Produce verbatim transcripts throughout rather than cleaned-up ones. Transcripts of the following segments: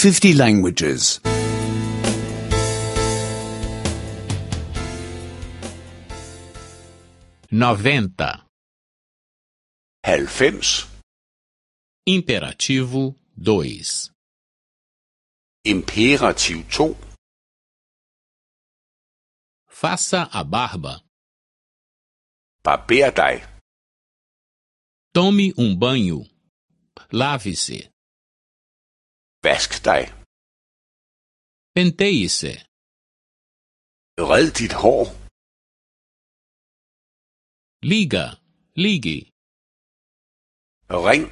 fifty languages. noventa. halvfems. Imperativo dois. Imperativ to. Faça a barba. Barber dig. Tome um banho. Lave-se. Vask dig. Penteie-se. Red dit hår. Liga. Ligue. Ring.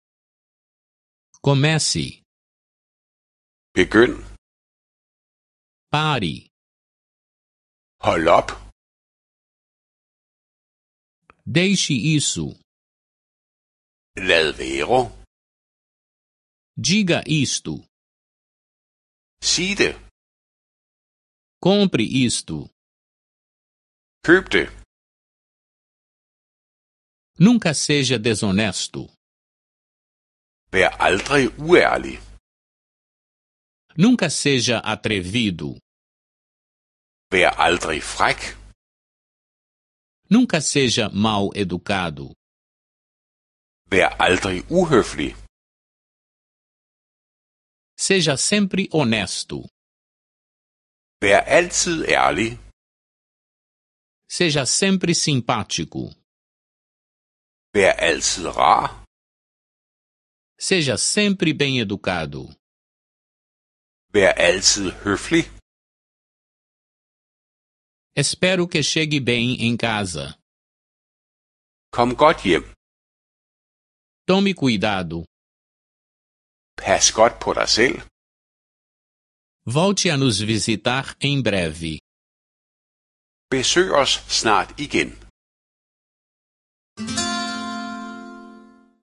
Comece. Begynd. Pare. Hold op. Deixe isso. Lad være. Diga isto. Sig det. Compre isto. Køb det. Nunca seja desonesto. Vær aldrig uærlig. Nunca seja atrevido. Vær aldrig fræk. Nunca seja mal educado. Vær aldrig uhøflig. Seja sempre honesto. Vær altid ærlig. Seja sempre simpático. Vær altid rar. Seja sempre bem educado. Vær altid høflig. Espero que chegue bem em casa. Kom godt hjem. Tome cuidado. Pas godt på dig selv. Volte a nos visitar em breve. Besøg os snart igen.